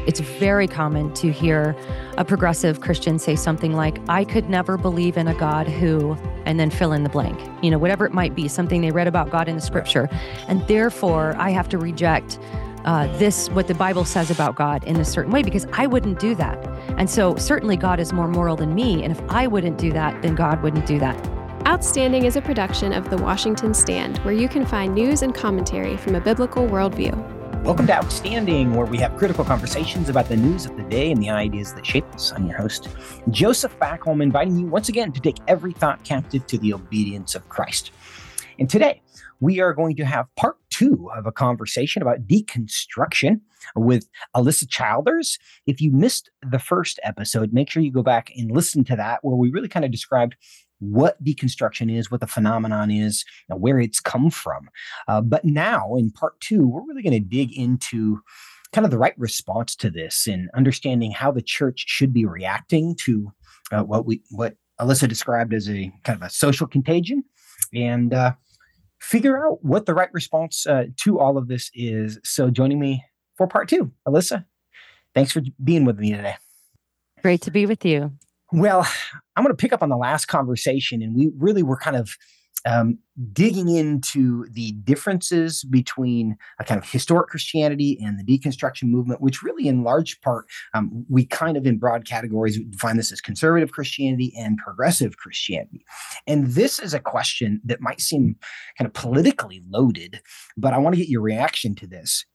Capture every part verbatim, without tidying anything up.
It's very common to hear a progressive Christian say something like, I could never believe in a God who, and then fill in the blank, you know, whatever it might be, something they read about God in the scripture. And therefore, I have to reject uh, this, what the Bible says about God in a certain way, because I wouldn't do that. And so certainly God is more moral than me. And if I wouldn't do that, then God wouldn't do that. Outstanding is a production of The Washington Stand, where you can find news and commentary from a biblical worldview. Welcome to Outstanding, where we have critical conversations about the news of the day and the ideas that shape us. I'm your host, Joseph Backholm, inviting you once again to take every thought captive to the obedience of Christ. And today, we are going to have part two of a conversation about deconstruction with Alyssa Childers. If you missed the first episode, make sure you go back and listen to that, where we really kind of described what deconstruction is, what the phenomenon is, and where it's come from. Uh, but now in part two, we're really going to dig into kind of the right response to this and understanding how the church should be reacting to uh, what we what Alyssa described as a kind of a social contagion, and uh, figure out what the right response uh, to all of this is. So joining me for part two, Alyssa, thanks for being with me today. Great to be with you. Well, I'm going to pick up on the last conversation, and we really were kind of um, digging into the differences between a kind of historic Christianity and the deconstruction movement, which really in large part, um, we kind of in broad categories define this as conservative Christianity and progressive Christianity. And this is a question that might seem kind of politically loaded, but I want to get your reaction to this.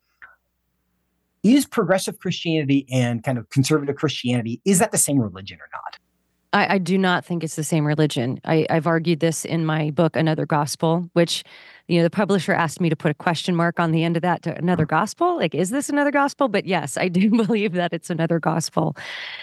Is progressive Christianity and kind of conservative Christianity, is that the same religion or not? I, I do not think it's the same religion. I, I've argued this in my book, Another Gospel, which, you know, the publisher asked me to put a question mark on the end of that to another gospel. Like, is this another gospel? But yes, I do believe that it's another gospel.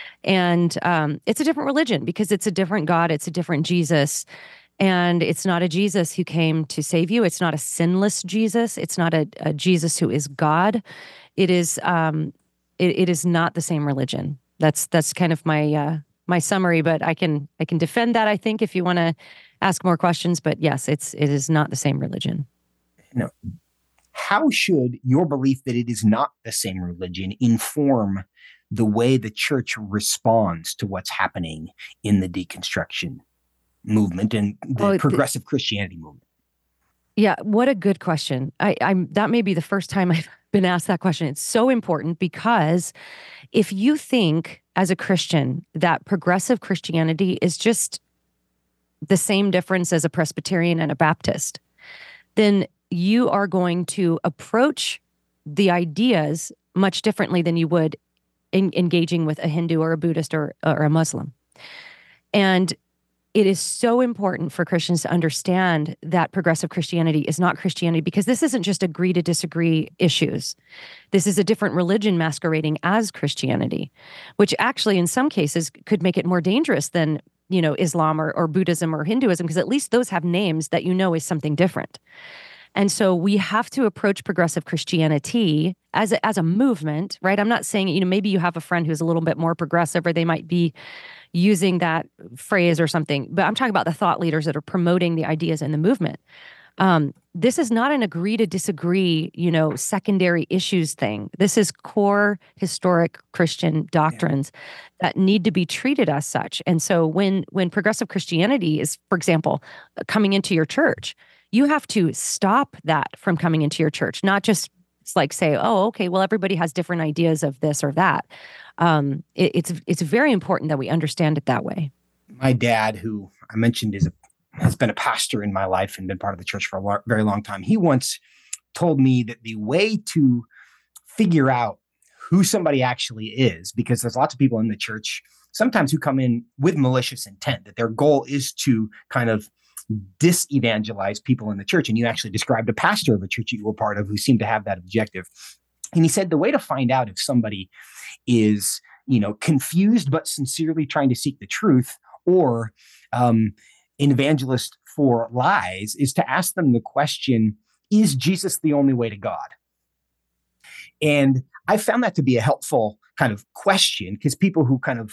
And um, it's a different religion because it's a different God. It's a different Jesus. And it's not a Jesus who came to save you. It's not a sinless Jesus. It's not a, a Jesus who is God. It is um, it, it is not the same religion. That's that's kind of my uh, my summary, but I can I can defend that, I think, if you want to ask more questions. But yes, it's it is not the same religion. No. How should your belief that it is not the same religion inform the way the church responds to what's happening in the deconstruction movement and the oh, progressive the, Christianity movement? Yeah, what a good question. I, I'm that may be the first time I've been asked that question. It's so important because if you think as a Christian that progressive Christianity is just the same difference as a Presbyterian and a Baptist, then you are going to approach the ideas much differently than you would in engaging with a Hindu or a Buddhist or, or a Muslim. And it is so important for Christians to understand that progressive Christianity is not Christianity, because this isn't just agree to disagree issues. This is a different religion masquerading as Christianity, which actually in some cases could make it more dangerous than, you know, Islam or, or Buddhism or Hinduism, because at least those have names that you know is something different. And so we have to approach progressive Christianity as a, as a movement, right? I'm not saying, you know, maybe you have a friend who's a little bit more progressive, or they might be using that phrase or something, but I'm talking about the thought leaders that are promoting the ideas in the movement. Um, this is not an agree to disagree, you know, secondary issues thing. This is core historic Christian doctrines yeah. that need to be treated as such. And so when when progressive Christianity is, for example, coming into your church, you have to stop that from coming into your church, not just like say, oh, okay, well, everybody has different ideas of this or that. Um, it, it's it's very important that we understand it that way. My dad, who I mentioned is a, has been a pastor in my life and been part of the church for a lo- very long time, he once told me that the way to figure out who somebody actually is, because there's lots of people in the church sometimes who come in with malicious intent, that their goal is to kind of dis-evangelize people in the church. And you actually described a pastor of a church you were part of who seemed to have that objective. And he said the way to find out if somebody is, you know, confused but sincerely trying to seek the truth, or um, an evangelist for lies, is to ask them the question, is Jesus the only way to God? And I found that to be a helpful kind of question, because people who kind of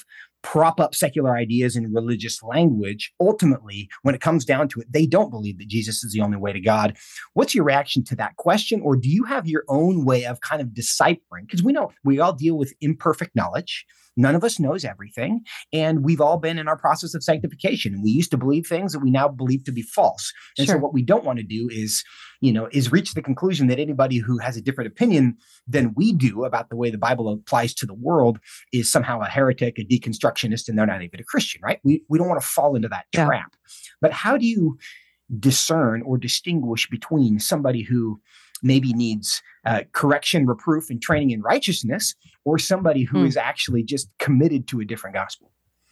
prop up secular ideas in religious language, ultimately, when it comes down to it, they don't believe that Jesus is the only way to God. What's your reaction to that question? Or do you have your own way of kind of deciphering? Because we know we all deal with imperfect knowledge. None of us knows everything. And we've all been in our process of sanctification. And we used to believe things that we now believe to be false. And Sure. so what we don't want to do is, you know, is reach the conclusion that anybody who has a different opinion than we do about the way the Bible applies to the world is somehow a heretic, a deconstructionist, and they're not even a Christian, right? We, we don't want to fall into that Yeah. trap. But how do you discern or distinguish between somebody who maybe needs uh, correction, reproof, and training in righteousness, or somebody who Hmm. is actually just committed to a different gospel?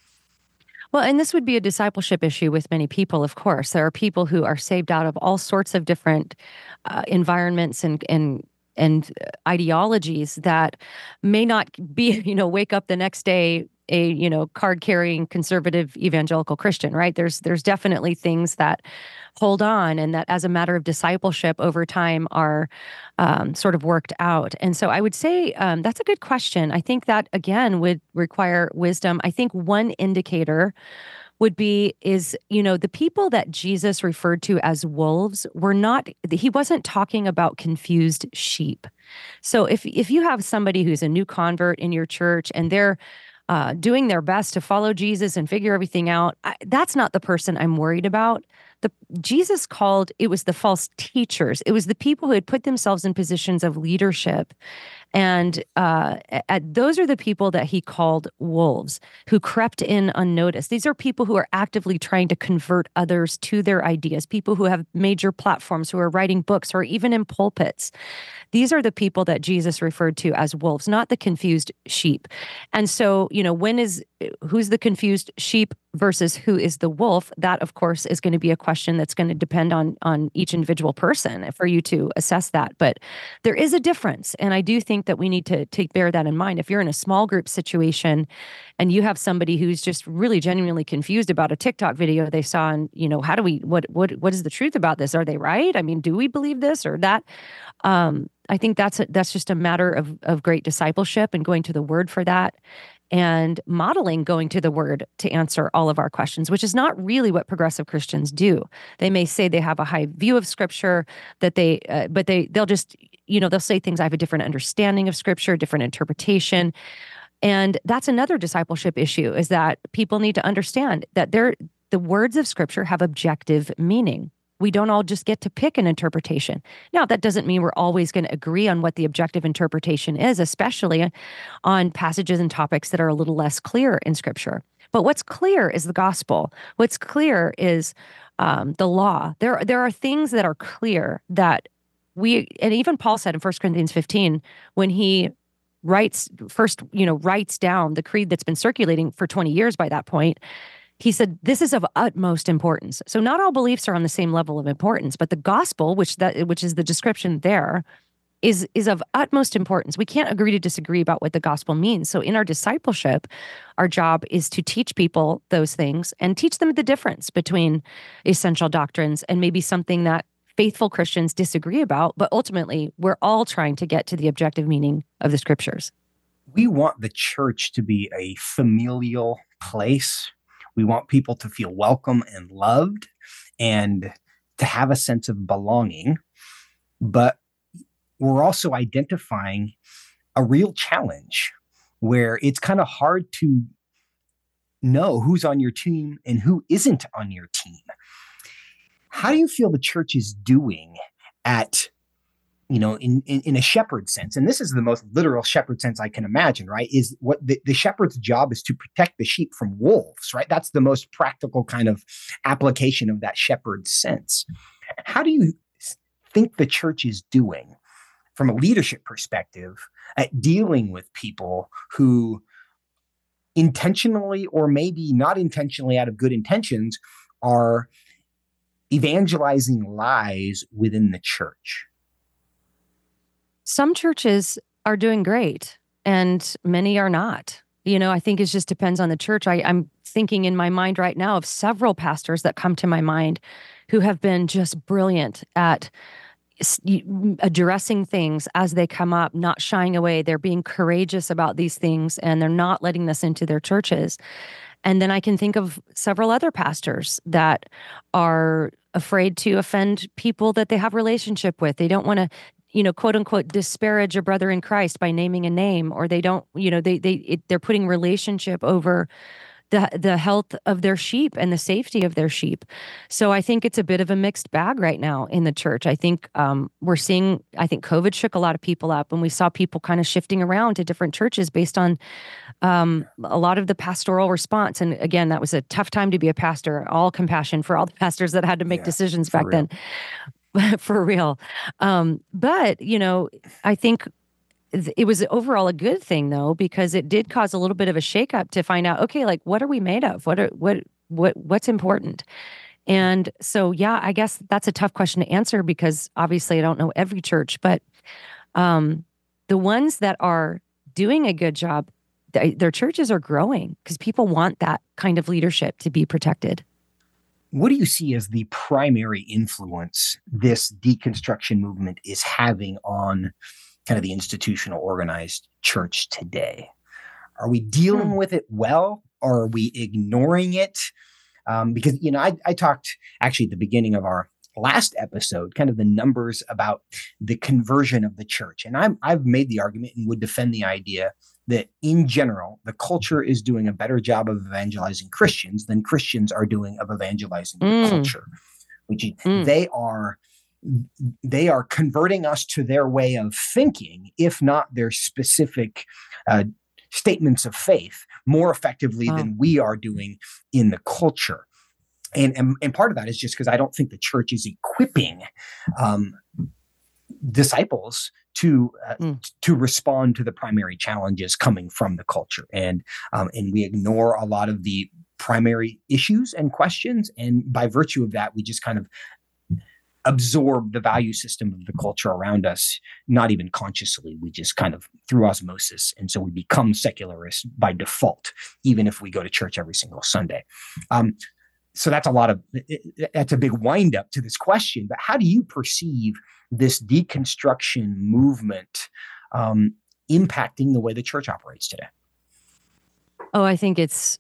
Well, and this would be a discipleship issue with many people, of course. There are people who are saved out of all sorts of different uh, environments and and and ideologies that may not be, you know, wake up the next day a, you know, card-carrying conservative evangelical Christian, right? There's there's definitely things that hold on and that as a matter of discipleship over time are um, sort of worked out. And so I would say um, that's a good question. I think that, again, would require wisdom. I think one indicator would be is, you know, the people that Jesus referred to as wolves were not, he wasn't talking about confused sheep. So if if you have somebody who's a new convert in your church and they're uh, doing their best to follow Jesus and figure everything out, I, that's not the person I'm worried about. The Jesus called, it was the false teachers. It was the people who had put themselves in positions of leadership. And uh, at, those are the people that he called wolves, who crept in unnoticed. These are people who are actively trying to convert others to their ideas, people who have major platforms, who are writing books, or even in pulpits. These are the people that Jesus referred to as wolves, not the confused sheep. And so, you know, when is, who's the confused sheep versus who is the wolf? That, of course, is going to be a question that's going to depend on, on each individual person for you to assess that. But there is a difference. And I do think that we need to take bear that in mind. If you're in a small group situation and you have somebody who's just really genuinely confused about a TikTok video they saw, and, you know, how do we, what, what, what is the truth about this? Are they right? I mean, do we believe this or that? Um, I think that's a, that's just a matter of of great discipleship and going to the Word for that, and modeling going to the Word to answer all of our questions, which is not really what progressive Christians do. They may say they have a high view of Scripture, that they, uh, but they they'll just, you know, they'll say things. I have a different understanding of Scripture, different interpretation, and that's another discipleship issue. Is that people need to understand that they're, the words of Scripture have objective meaning. We don't all just get to pick an interpretation. Now, that doesn't mean we're always going to agree on what the objective interpretation is, especially on passages and topics that are a little less clear in Scripture. But what's clear is the gospel. What's clear is um, the law. There, there are things that are clear that we, and even Paul said in First Corinthians fifteen, when he writes, first, you know, writes down the creed that's been circulating for twenty years by that point, he said, this is of utmost importance. So not all beliefs are on the same level of importance, but the gospel, which that which is the description there, is, is of utmost importance. We can't agree to disagree about what the gospel means. So in our discipleship, our job is to teach people those things and teach them the difference between essential doctrines and maybe something that faithful Christians disagree about, but ultimately we're all trying to get to the objective meaning of the Scriptures. We want the church to be a familial place. We want people to feel welcome and loved and to have a sense of belonging. But we're also identifying a real challenge where it's kind of hard to know who's on your team and who isn't on your team. How do you feel the church is doing at, you know, in, in, in a shepherd sense? And this is the most literal shepherd sense I can imagine, right? Is what the, the shepherd's job is to protect the sheep from wolves, right? That's the most practical kind of application of that shepherd sense. How do you think the church is doing from a leadership perspective at dealing with people who intentionally or maybe not intentionally out of good intentions are evangelizing lies within the church? Some churches are doing great and many are not. You know, I think it just depends on the church. I, I'm thinking in my mind right now of several pastors that come to my mind who have been just brilliant at addressing things as they come up, not shying away. They're being courageous about these things, and they're not letting this into their churches. And then I can think of several other pastors that are afraid to offend people that they have relationship with. They don't want to, you know, quote unquote, disparage a brother in Christ by naming a name, or they don't, you know, they they it, they're putting relationship over the the health of their sheep and the safety of their sheep. So I think it's a bit of a mixed bag right now in the church. I think um, we're seeing, I think COVID shook a lot of people up, and we saw people kind of shifting around to different churches based on um, a lot of the pastoral response. And again, that was a tough time to be a pastor. All compassion for all the pastors that had to make yeah, decisions back real. then. For real. Um, but, you know, I think it was overall a good thing, though, because it did cause a little bit of a shakeup to find out, okay, like, what are we made of? What are what what what's important? And so, yeah, I guess that's a tough question to answer, because obviously I don't know every church, but um, the ones that are doing a good job, th- their churches are growing because people want that kind of leadership to be protected. What do you see as the primary influence this deconstruction movement is having on kind of the institutional organized church today? Are we dealing hmm. with it well, or are we ignoring it? Um, because, you know, I, I talked actually at the beginning of our last episode, kind of the numbers about the conversion of the church. And I'm, I've made the argument and would defend the idea that in general, the culture is doing a better job of evangelizing Christians than Christians are doing of evangelizing mm. the culture. Which mm. they are They are converting us to their way of thinking, if not their specific uh, statements of faith, more effectively wow. than we are doing in the culture. And, and, and part of that is just because I don't think the church is equipping um, disciples to uh, mm. to respond to the primary challenges coming from the culture. And um, and we ignore a lot of the primary issues and questions. And by virtue of that, we just kind of absorb the value system of the culture around us, not even consciously. We just kind of through osmosis. And so we become secularists by default, even if we go to church every single Sunday. Um, so that's a lot of, that's a big wind up to this question. But how do you perceive this deconstruction movement um, impacting the way the church operates today? Oh, I think it's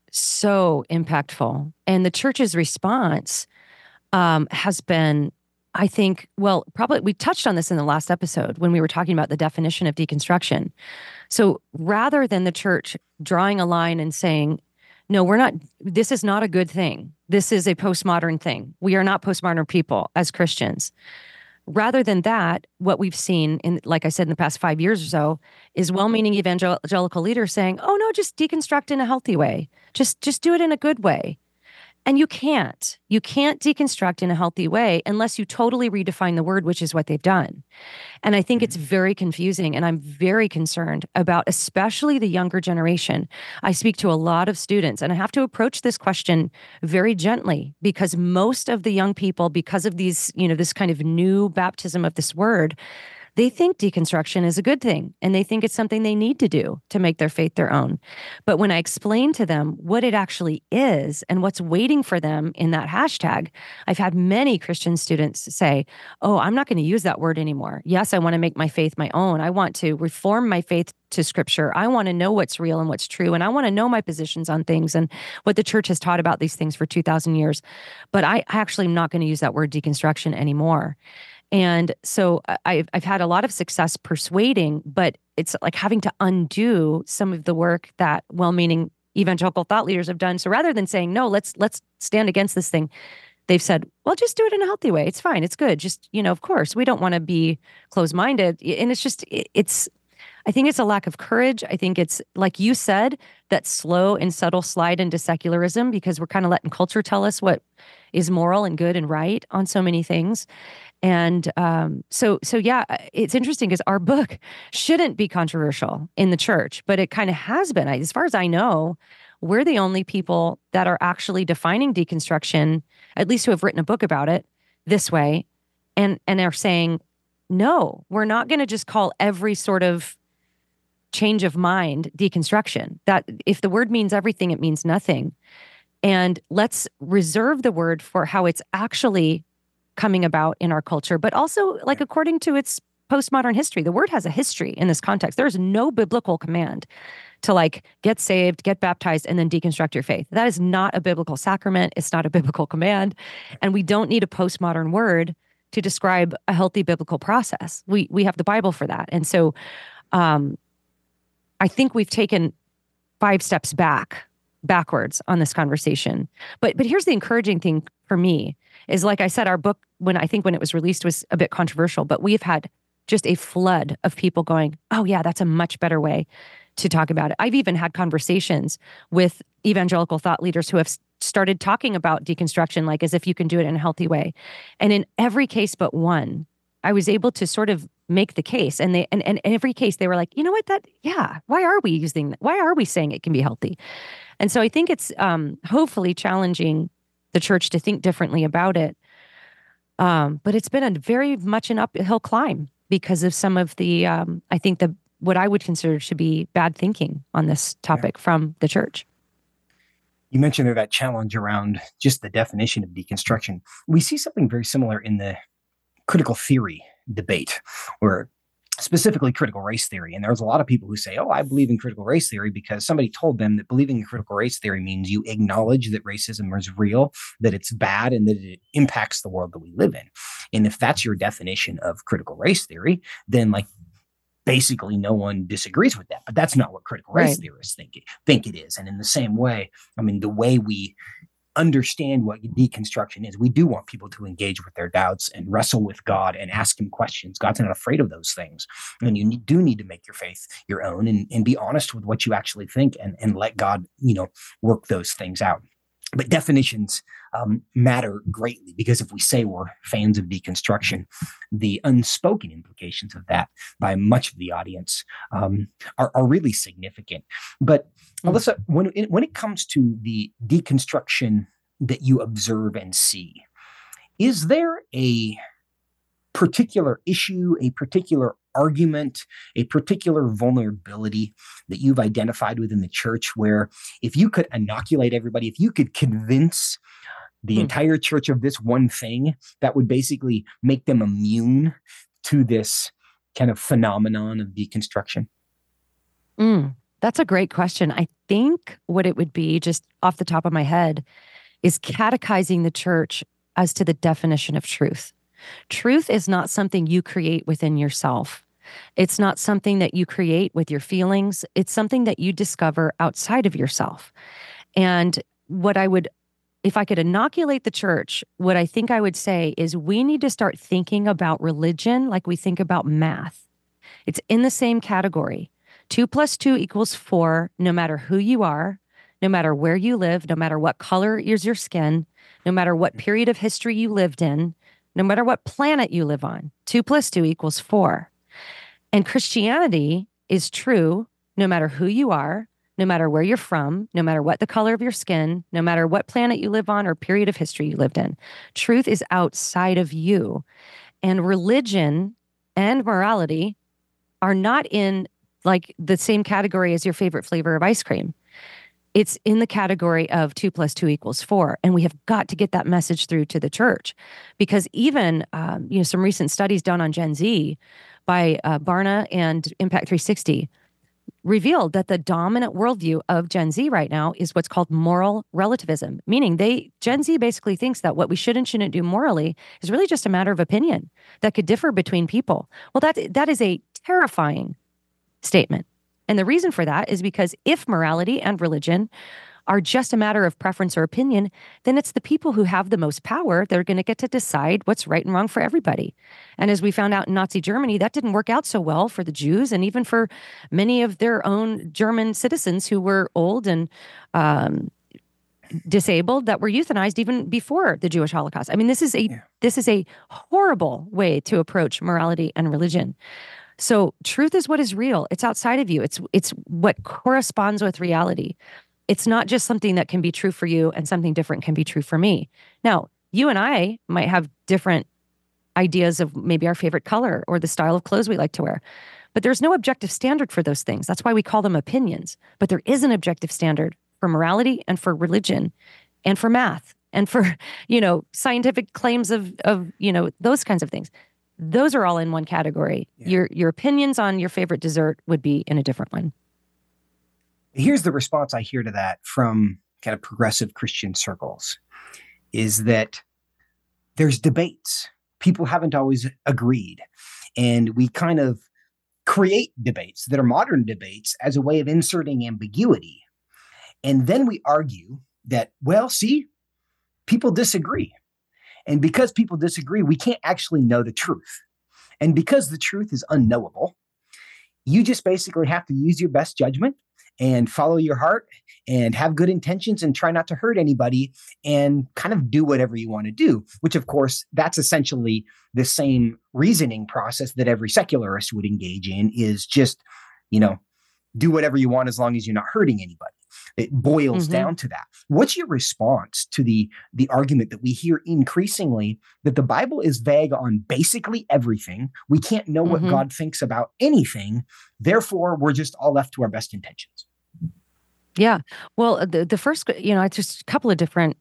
so impactful. And the church's response Um, has been, I think, well, probably we touched on this in the last episode when we were talking about the definition of deconstruction. So rather than the church drawing a line and saying, no, we're not, this is not a good thing. This is a postmodern thing. We are not postmodern people as Christians. Rather than that, what we've seen in, like I said, in the past five years or so, is well-meaning evangelical leaders saying, oh no, just deconstruct in a healthy way. Just, just do it in a good way. And you can't. You can't deconstruct in a healthy way unless you totally redefine the word, which is what they've done. And I think it's very confusing, and I'm very concerned about especially the younger generation. I speak to a lot of students, and I have to approach this question very gently, because most of the young people, because of these, you know, this kind of new baptism of this word, they think deconstruction is a good thing, and they think it's something they need to do to make their faith their own. But when I explain to them what it actually is and what's waiting for them in that hashtag, I've had many Christian students say, oh, I'm not going to use that word anymore. Yes, I want to make my faith my own. I want to reform my faith to Scripture. I want to know what's real and what's true, and I want to know my positions on things and what the church has taught about these things for two thousand years. But I actually am not going to use that word deconstruction anymore. And so I've, I've had a lot of success persuading, but it's like having to undo some of the work that well-meaning evangelical thought leaders have done. So rather than saying, no, let's let's stand against this thing, they've said, well, just do it in a healthy way. It's fine. It's good. Just, you know, of course, we don't want to be closed-minded. And it's just, it's, I think it's a lack of courage. I think it's, like you said, that slow and subtle slide into secularism, because we're kind of letting culture tell us what is moral and good and right on so many things. And um, so, so yeah, it's interesting because our book shouldn't be controversial in the church, but it kind of has been. As far as I know, we're the only people that are actually defining deconstruction, at least who have written a book about it, this way, and and are saying, no, we're not going to just call every sort of change of mind deconstruction. That if the word means everything, it means nothing. And let's reserve the word for how it's actually coming about in our culture, but also like according to its postmodern history. The word has a history in this context. There is no biblical command to like get saved, get baptized, and then deconstruct your faith. That is not a biblical sacrament. It's not a biblical command. And we don't need a postmodern word to describe a healthy biblical process. We we have the Bible for that. And so um, I think we've taken five steps back, backwards on this conversation. But but here's the encouraging thing for me is, like I said, our book, when I think when it was released, was a bit controversial, but we've had just a flood of people going, oh yeah, that's a much better way to talk about it. I've even had conversations with evangelical thought leaders who have started talking about deconstruction like as if you can do it in a healthy way. And in every case but one, I was able to sort of make the case. And they and, and in every case, they were like, you know what, that, yeah, why are we using, why are we saying it can be healthy? And so I think it's um, hopefully challenging the church to think differently about it. Um, but it's been a very much an uphill climb because of some of the, um, I think the, what I would consider to be bad thinking on this topic yeah. from the church. You mentioned there that challenge around just the definition of deconstruction. We see something very similar in the critical theory debate, or specifically critical race theory. And there's a lot of people who say, oh, I believe in critical race theory because somebody told them that believing in critical race theory means you acknowledge that racism is real, that it's bad, and that it impacts the world that we live in. And if that's your definition of critical race theory, then like basically no one disagrees with that. But that's not what critical race right. theorists think it, think it is. And in the same way, I mean, the way we understand what deconstruction is, we do want people to engage with their doubts and wrestle with God and ask him questions. God's not afraid of those things. And you do need to make your faith your own and, and be honest with what you actually think and, and let God, you know, work those things out. But definitions um, matter greatly, because if we say we're fans of deconstruction, the unspoken implications of that by much of the audience um, are, are really significant. But Alyssa, when it, when it comes to the deconstruction that you observe and see, is there a particular issue, a particular argument, a particular vulnerability that you've identified within the church where if you could inoculate everybody, if you could convince the hmm. entire church of this one thing, that would basically make them immune to this kind of phenomenon of deconstruction? Mm, that's a great question. I think what it would be, just off the top of my head, is catechizing the church as to the definition of truth. Truth is not something you create within yourself. It's not something that you create with your feelings. It's something that you discover outside of yourself. And what I would, if I could inoculate the church, what I think I would say is we need to start thinking about religion like we think about math. It's in the same category. Two plus two equals four, no matter who you are, no matter where you live, no matter what color is your skin, no matter what period of history you lived in, no matter what planet you live on. Two plus two equals four. And Christianity is true no matter who you are, no matter where you're from, no matter what the color of your skin, no matter what planet you live on or period of history you lived in. Truth is outside of you. And religion and morality are not in like the same category as your favorite flavor of ice cream. It's in the category of two plus two equals four. And we have got to get that message through to the church, because even, um, you know, some recent studies done on Gen Z by uh, Barna and Impact three sixty revealed that the dominant worldview of Gen Z right now is what's called moral relativism, meaning they, Gen Z basically thinks that what we should and shouldn't do morally is really just a matter of opinion that could differ between people. Well, that that is a terrifying statement. And the reason for that is because if morality and religion are just a matter of preference or opinion, then it's the people who have the most power that are going to get to decide what's right and wrong for everybody. And as we found out in Nazi Germany, that didn't work out so well for the Jews and even for many of their own German citizens who were old and um, disabled that were euthanized even before the Jewish Holocaust. I mean, this is a yeah. this is a horrible way to approach morality and religion. So truth is what is real. It's outside of you. It's it's what corresponds with reality. It's not just something that can be true for you and something different can be true for me. Now, you and I might have different ideas of maybe our favorite color or the style of clothes we like to wear, but there's no objective standard for those things. That's why we call them opinions. But there is an objective standard for morality and for religion and for math and for, you know, scientific claims of, of, you know, those kinds of things. Those are all in one category. Yeah. Your your opinions on your favorite dessert would be in a different one. Here's the response I hear to that from kind of progressive Christian circles, is that there's debates. People haven't always agreed. And we kind of create debates that are modern debates as a way of inserting ambiguity. And then we argue that, well, see, people disagree. And because people disagree, we can't actually know the truth. And because the truth is unknowable, you just basically have to use your best judgment and follow your heart and have good intentions and try not to hurt anybody and kind of do whatever you want to do, which, of course, that's essentially the same reasoning process that every secularist would engage in, is just, you know, do whatever you want as long as you're not hurting anybody. It boils mm-hmm. down to that. What's your response to the, the argument that we hear increasingly that the Bible is vague on basically everything? We can't know mm-hmm. what God thinks about anything. Therefore, we're just all left to our best intentions. Yeah. Well, the, the first, you know, it's just a couple of different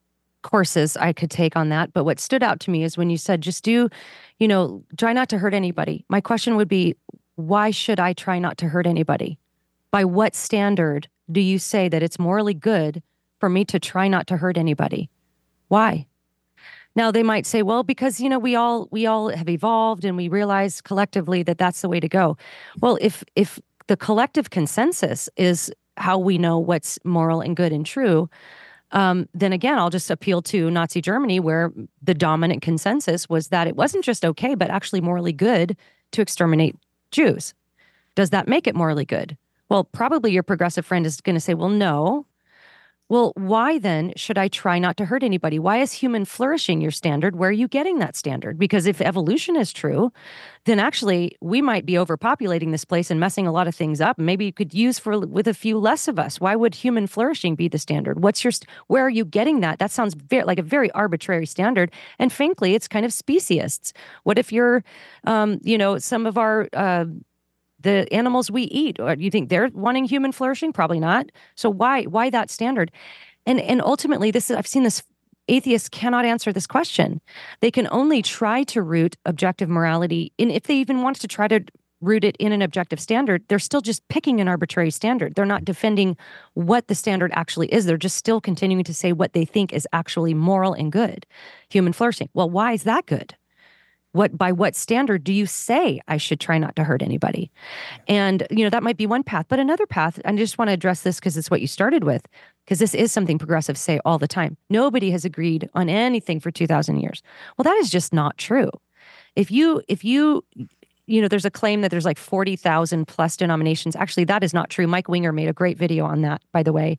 courses I could take on that. But what stood out to me is when you said, just do, you know, try not to hurt anybody. My question would be, why should I try not to hurt anybody? By what standard do you say that it's morally good for me to try not to hurt anybody? Why? Now they might say, well, because, you know, we all we all have evolved and we realize collectively that that's the way to go. Well, if if the collective consensus is how we know what's moral and good and true, um, then again, I'll just appeal to Nazi Germany, where the dominant consensus was that it wasn't just okay, but actually morally good to exterminate Jews. Does that make it morally good? Well, probably your progressive friend is going to say, well, no. Well, why then should I try not to hurt anybody? Why is human flourishing your standard? Where are you getting that standard? Because if evolution is true, then actually we might be overpopulating this place and messing a lot of things up. Maybe you could use for with a few less of us. Why would human flourishing be the standard? What's your, where are you getting that? That sounds very, like a very arbitrary standard. And frankly, it's kind of speciesists. What if you're, um, you know, some of our, uh, the animals we eat, or you think they're wanting human flourishing? Probably not. So why why that standard? And and ultimately, this I've seen this. Atheists cannot answer this question. They can only try to root objective morality in, if they even want to try to root it in an objective standard, they're still just picking an arbitrary standard. They're not defending what the standard actually is. They're just still continuing to say what they think is actually moral and good, human flourishing. Well, why is that good? What, by what standard do you say I should try not to hurt anybody? And, you know, that might be one path, but another path, and I just want to address this because it's what you started with, because this is something progressives say all the time. Nobody has agreed on anything for two thousand years. Well, that is just not true. If you, if you, you know, there's a claim that there's like forty thousand plus denominations. Actually, that is not true. Mike Winger made a great video on that, by the way.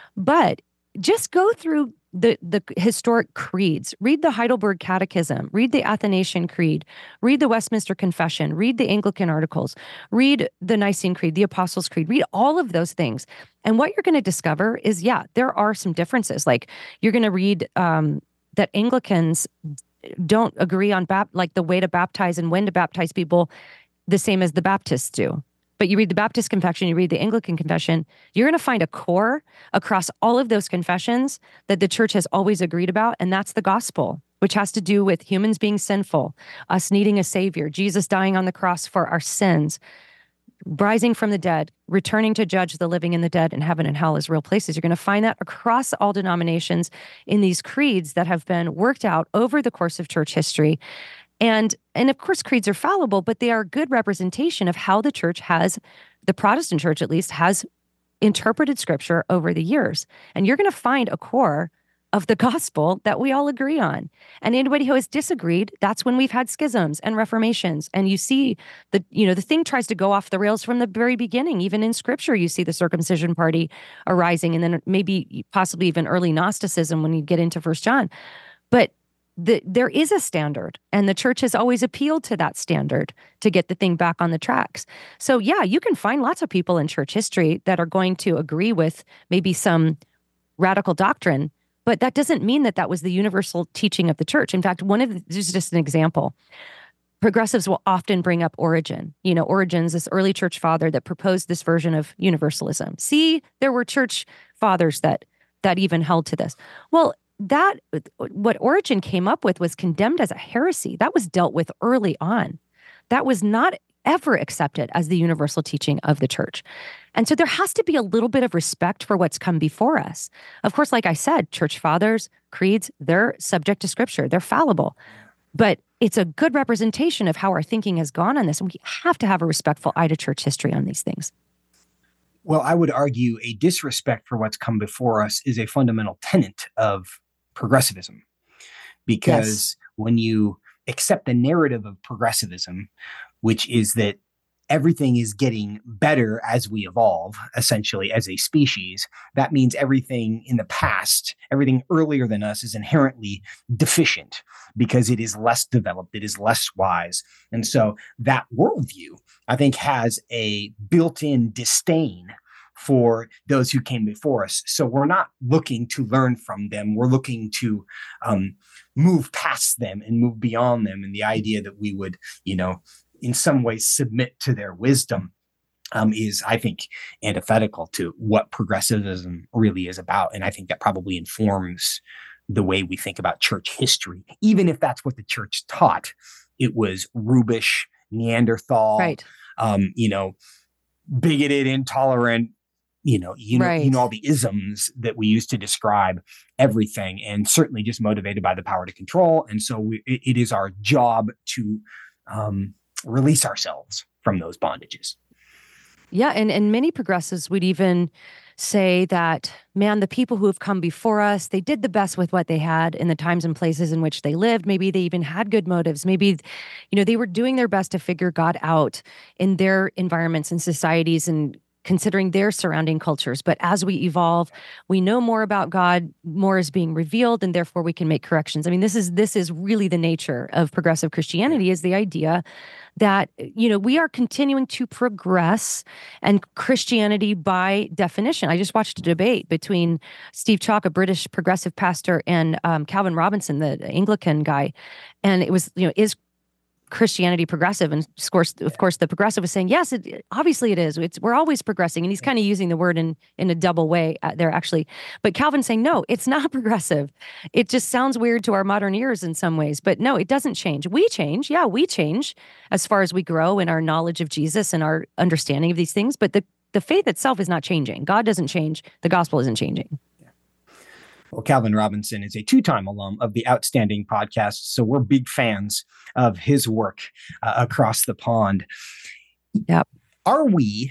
But just go through the the historic creeds. Read the Heidelberg Catechism. Read the Athanasian Creed. Read the Westminster Confession. Read the Anglican Articles. Read the Nicene Creed, the Apostles' Creed. Read all of those things. And what you're going to discover is, yeah, there are some differences. Like you're going to read um, that Anglicans don't agree on bap- like the way to baptize and when to baptize people the same as the Baptists do. But you read the Baptist Confession, you read the Anglican Confession, you're going to find a core across all of those confessions that the church has always agreed about, and that's the gospel, which has to do with humans being sinful, us needing a savior, Jesus dying on the cross for our sins, rising from the dead, returning to judge the living and the dead, and heaven and hell as real places. You're going to find that across all denominations in these creeds that have been worked out over the course of church history. And, and of course, creeds are fallible, but they are a good representation of how the church has, the Protestant church at least, has interpreted scripture over the years. And you're going to find a core of the gospel that we all agree on. And anybody who has disagreed, that's when we've had schisms and reformations. And you see the, you know, the thing tries to go off the rails from the very beginning. Even in scripture, you see the circumcision party arising, and then maybe possibly even early Gnosticism when you get into First John. But The, there is a standard, and the church has always appealed to that standard to get the thing back on the tracks. So yeah, you can find lots of people in church history that are going to agree with maybe some radical doctrine, but that doesn't mean that that was the universal teaching of the church. In fact, one of the, this is just an example. Progressives will often bring up Origen. You know, Origen's this early church father that proposed this version of universalism. See, there were church fathers that that even held to this. Well, that, what Origen came up with was condemned as a heresy. That was dealt with early on. That was not ever accepted as the universal teaching of the church. And so there has to be a little bit of respect for what's come before us. Of course, like I said, church fathers, creeds, they're subject to scripture. They're fallible. But it's a good representation of how our thinking has gone on this. And we have to have a respectful eye to church history on these things. Well, I would argue a disrespect for what's come before us is a fundamental tenet of progressivism. Because yes. when you accept the narrative of progressivism, which is that everything is getting better as we evolve, essentially, as a species, that means everything in the past, everything earlier than us is inherently deficient because it is less developed, it is less wise. And so that worldview, I think, has a built-in disdain for those who came before us. So we're not looking to learn from them. We're looking to um, move past them and move beyond them. And the idea that we would, you know, in some ways submit to their wisdom um, is, I think, antithetical to what progressivism really is about. And I think that probably informs the way we think about church history, even if that's what the church taught. It was Rubish, Neanderthal, right. um, you know, bigoted, intolerant, you know, you know, right. you know, all the isms that we used to describe everything, and certainly just motivated by the power to control. And so we, it, it is our job to um, release ourselves from those bondages. Yeah. And, and many progressives would even say that, man, the people who have come before us, they did the best with what they had in the times and places in which they lived. Maybe they even had good motives. Maybe, you know, they were doing their best to figure God out in their environments and societies and considering their surrounding cultures. But as we evolve, we know more about God, more is being revealed, and therefore we can make corrections. I mean, this is this is really the nature of progressive Christianity, is the idea that, you know, we are continuing to progress, and Christianity by definition. I just watched a debate between Steve Chalke, a British progressive pastor, and um, Calvin Robinson, the Anglican guy. And it was, you know, is Christianity progressive? And of course, of course, the progressive was saying, yes, it, obviously it is. It's, we're always progressing. And he's kind of using the word in, in a double way there, actually. But Calvin's saying, no, it's not progressive. It just sounds weird to our modern ears in some ways. But no, it doesn't change. We change. Yeah, we change as far as we grow in our knowledge of Jesus and our understanding of these things. But the, the faith itself is not changing. God doesn't change. The gospel isn't changing. Well, Calvin Robinson is a two-time alum of the Outstanding podcast, so we're big fans of his work uh, across the pond. Yep. Are we,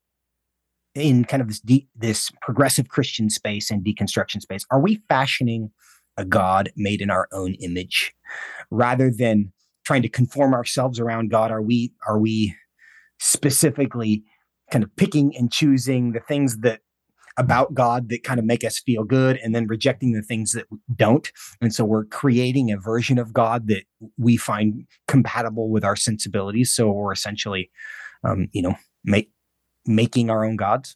in kind of this de- this progressive Christian space and deconstruction space, are we fashioning a God made in our own image rather than trying to conform ourselves around God? Are we are we specifically kind of picking and choosing the things that about God that kind of make us feel good, and then rejecting the things that don't? And so we're creating a version of God that we find compatible with our sensibilities. So we're essentially, um, you know, make, making our own gods.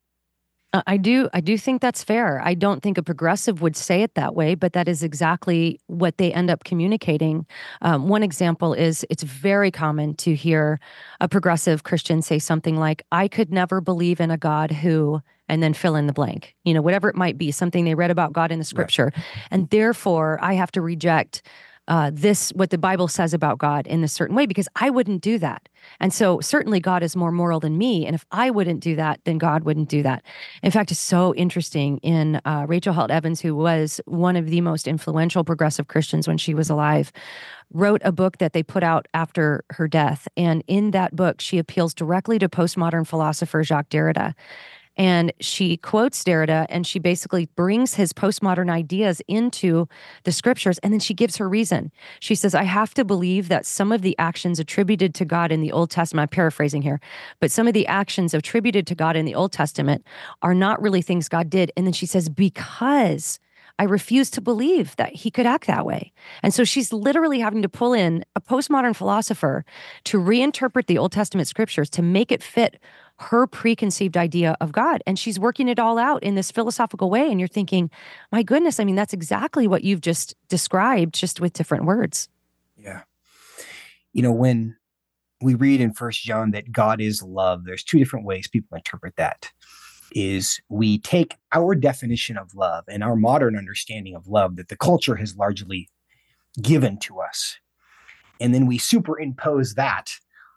Uh, I do. I do think that's fair. I don't think a progressive would say it that way, but that is exactly what they end up communicating. Um, one example is it's very common to hear a progressive Christian say something like, I could never believe in a God who, and then fill in the blank, you know, whatever it might be, something they read about God in the scripture. Right. And therefore I have to reject Uh, this, what the Bible says about God in a certain way, because I wouldn't do that. And so certainly God is more moral than me. And if I wouldn't do that, then God wouldn't do that. In fact, it's so interesting in uh, Rachel Held Evans, who was one of the most influential progressive Christians when she was alive, wrote a book that they put out after her death. And in that book, she appeals directly to postmodern philosopher Jacques Derrida. And she quotes Derrida, and she basically brings his postmodern ideas into the scriptures, and then she gives her reason. She says, I have to believe that some of the actions attributed to God in the Old Testament, I'm paraphrasing here, but some of the actions attributed to God in the Old Testament are not really things God did. And then she says, because I refuse to believe that he could act that way. And so she's literally having to pull in a postmodern philosopher to reinterpret the Old Testament scriptures to make it fit her preconceived idea of God. And she's working it all out in this philosophical way. And you're thinking, my goodness, I mean, that's exactly what you've just described, just with different words. Yeah. You know, when we read in First John that God is love, there's two different ways people interpret that. is we take our definition of love and our modern understanding of love that the culture has largely given to us, and then we superimpose that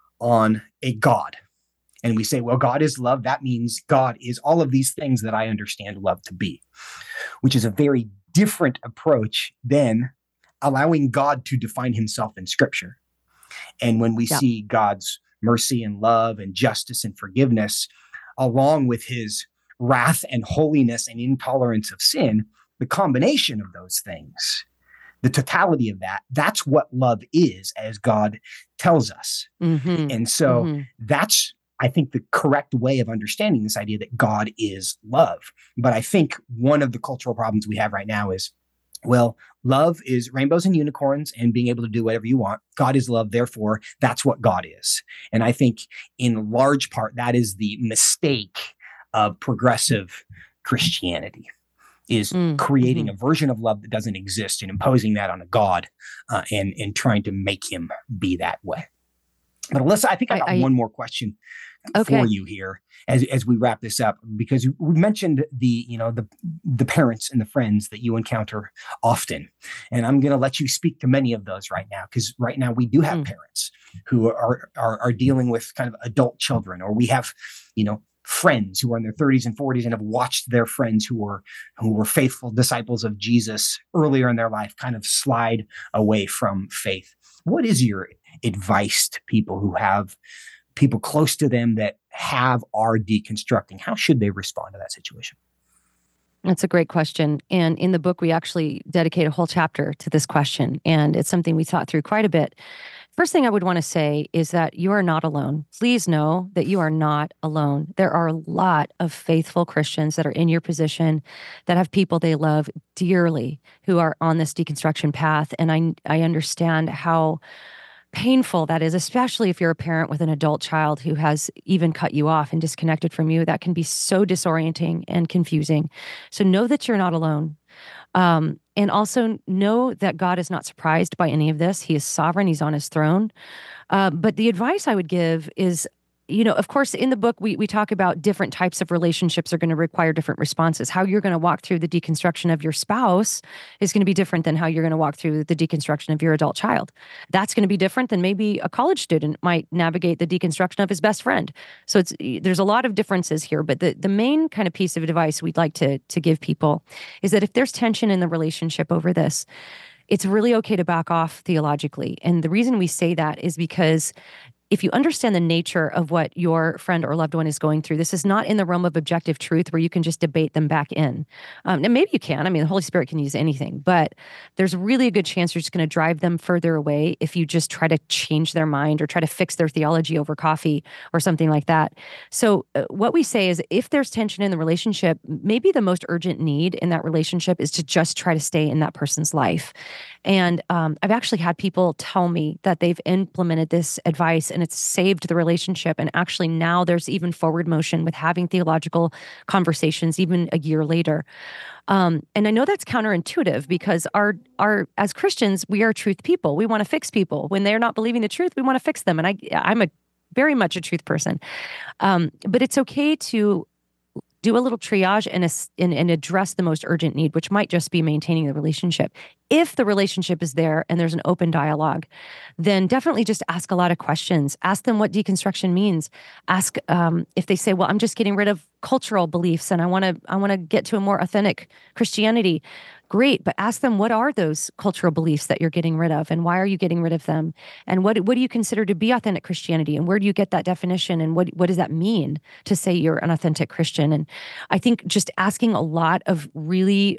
on a God. And we say, well, God is love. That means God is all of these things that I understand love to be, which is a very different approach than allowing God to define himself in Scripture. And when we Yeah. see God's mercy and love and justice and forgiveness, along with his wrath and holiness and intolerance of sin, the combination of those things, the totality of that, that's what love is, as God tells us. Mm-hmm. And so Mm-hmm. that's, I think, the correct way of understanding this idea that God is love. But I think one of the cultural problems we have right now is, well, love is rainbows and unicorns and being able to do whatever you want. God is love, therefore, that's what God is. And I think in large part, that is the mistake of progressive Christianity, is Mm, creating mhm. a version of love that doesn't exist and imposing that on a God uh, and, and trying to make him be that way. But Alyssa, I think I I- got I- one more question Okay. for you here as as we wrap this up, because we mentioned the you know the the parents and the friends that you encounter often, and I'm going to let you speak to many of those right now, because right now we do have Mm. parents who are, are are dealing with kind of adult children, or we have you know friends who are in their thirties and forties and have watched their friends who were who were faithful disciples of Jesus earlier in their life kind of slide away from faith. What is your advice to people who have people close to them that have are deconstructing? How should they respond to that situation? That's a great question. And in the book, we actually dedicate a whole chapter to this question. And it's something we thought through quite a bit. First thing I would want to say is that you are not alone. Please know that you are not alone. There are a lot of faithful Christians that are in your position, that have people they love dearly who are on this deconstruction path. And I, I understand how painful that is, especially if you're a parent with an adult child who has even cut you off and disconnected from you. That can be so disorienting and confusing. So know that you're not alone. Um, and also know that God is not surprised by any of this. He is sovereign. He's on his throne. Uh, but the advice I would give is, you know, of course, in the book, we we talk about different types of relationships are going to require different responses. How you're going to walk through the deconstruction of your spouse is going to be different than how you're going to walk through the deconstruction of your adult child. That's going to be different than maybe a college student might navigate the deconstruction of his best friend. So it's there's a lot of differences here, but the, the main kind of piece of advice we'd like to to give people is that if there's tension in the relationship over this, it's really okay to back off theologically. And the reason we say that is because if you understand the nature of what your friend or loved one is going through, this is not in the realm of objective truth where you can just debate them back in. Um, and maybe you can. I mean, the Holy Spirit can use anything, but there's really a good chance you're just going to drive them further away if you just try to change their mind or try to fix their theology over coffee or something like that. So uh, what we say is if there's tension in the relationship, maybe the most urgent need in that relationship is to just try to stay in that person's life. And um, I've actually had people tell me that they've implemented this advice and it's saved the relationship. And actually now there's even forward motion with having theological conversations even a year later. Um, and I know that's counterintuitive because our our as Christians, we are truth people. We want to fix people. When they're not believing the truth, we want to fix them. And I I'm a very much a truth person. Um, but it's okay to do a little triage and, and, and address the most urgent need, which might just be maintaining the relationship. If the relationship is there and there's an open dialogue, then definitely just ask a lot of questions. Ask them what deconstruction means. Ask um, if they say, well, I'm just getting rid of cultural beliefs and I want to I want to get to a more authentic Christianity. Great, but ask them, what are those cultural beliefs that you're getting rid of and why are you getting rid of them? And what what do you consider to be authentic Christianity? And where do you get that definition? And what what does that mean to say you're an authentic Christian? And I think just asking a lot of really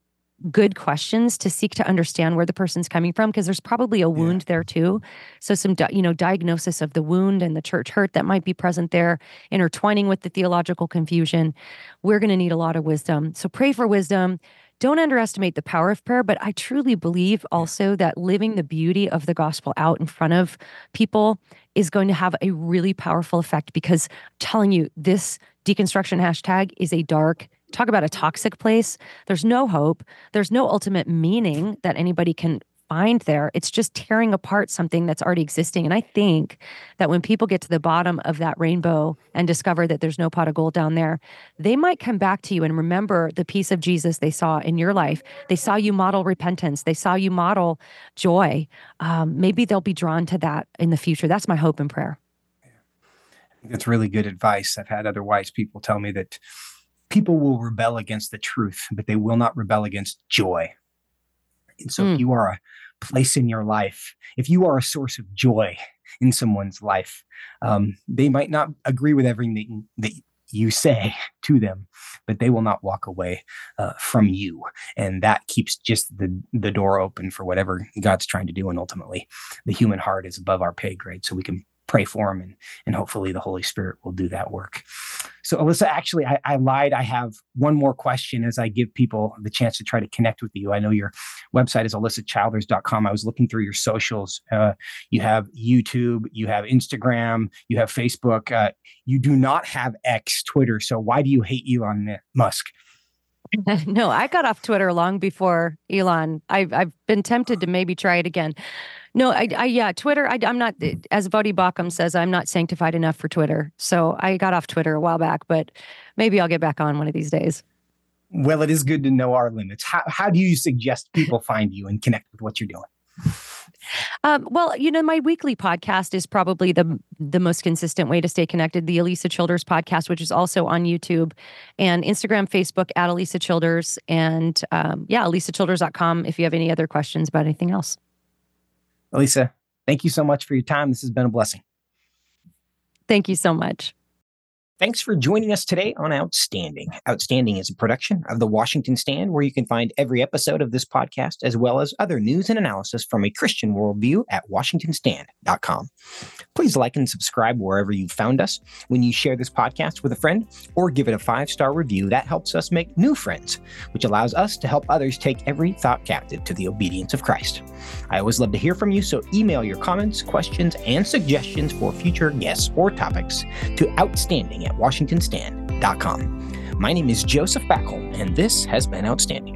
good questions to seek to understand where the person's coming from, because there's probably a wound Yeah. there too. So some, di- you know, diagnosis of the wound and the church hurt that might be present there, intertwining with the theological confusion. We're going to need a lot of wisdom. So pray for wisdom. Don't underestimate the power of prayer, but I truly believe also that living the beauty of the gospel out in front of people is going to have a really powerful effect, because I'm telling you, this deconstruction hashtag is a dark, talk about a toxic place. There's no hope. There's no ultimate meaning that anybody can find there. It's just tearing apart something that's already existing. And I think that when people get to the bottom of that rainbow and discover that there's no pot of gold down there, they might come back to you and remember the piece of Jesus they saw in your life. They saw you model repentance. They saw you model joy. Um, maybe they'll be drawn to that in the future. That's my hope and prayer. That's really good advice. I've had other wise people tell me that people will rebel against the truth, but they will not rebel against joy. And so mm. if you are a place in your life, if you are a source of joy in someone's life, um, they might not agree with everything that, that you say to them, but they will not walk away uh, from you. And that keeps just the, the door open for whatever God's trying to do. And ultimately, the human heart is above our pay grade, so we can pray for them, and, and hopefully the Holy Spirit will do that work. So Alyssa, actually, I, I lied. I have one more question as I give people the chance to try to connect with you. I know your website is alyssa childers dot com. I was looking through your socials. Uh, you have YouTube, you have Instagram, you have Facebook. Uh, you do not have X, Twitter. So why do you hate Elon Musk? No, I got off Twitter long before Elon. I've I've been tempted to maybe try it again. No, I, I yeah, Twitter. I, I'm not, as Voddie Baucham says, I'm not sanctified enough for Twitter. So I got off Twitter a while back, but maybe I'll get back on one of these days. Well, it is good to know our limits. How how do you suggest people find you and connect with what you're doing? Um, well, you know, my weekly podcast is probably the the most consistent way to stay connected. The Alisa Childers podcast, which is also on YouTube and Instagram, Facebook at Alisa Childers, and um, yeah, alisa childers dot com if you have any other questions about anything else. Alisa, thank you so much for your time. This has been a blessing. Thank you so much. Thanks for joining us today on Outstanding. Outstanding is a production of The Washington Stand, where you can find every episode of this podcast, as well as other news and analysis from a Christian worldview at washington stand dot com. Please like and subscribe wherever you found us. When you share this podcast with a friend or give it a five-star review, that helps us make new friends, which allows us to help others take every thought captive to the obedience of Christ. I always love to hear from you, so email your comments, questions, and suggestions for future guests or topics to outstanding at washington stand dot com. My name is Joseph Backholm, and this has been Outstanding.